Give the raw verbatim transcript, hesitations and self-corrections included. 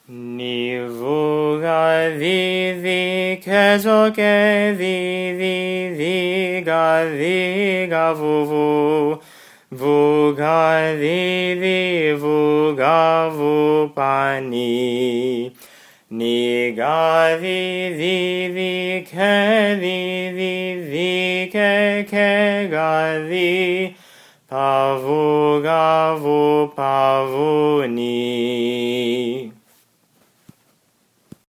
Ni vu ga vi vi ke zo ke vi vi vi ga vi ga vu vu vu ga vi vi vu ga vu pa ni ni ga vi vi vi ke vi vi vi ke ke ga vi pa vu ga vu pa vu ni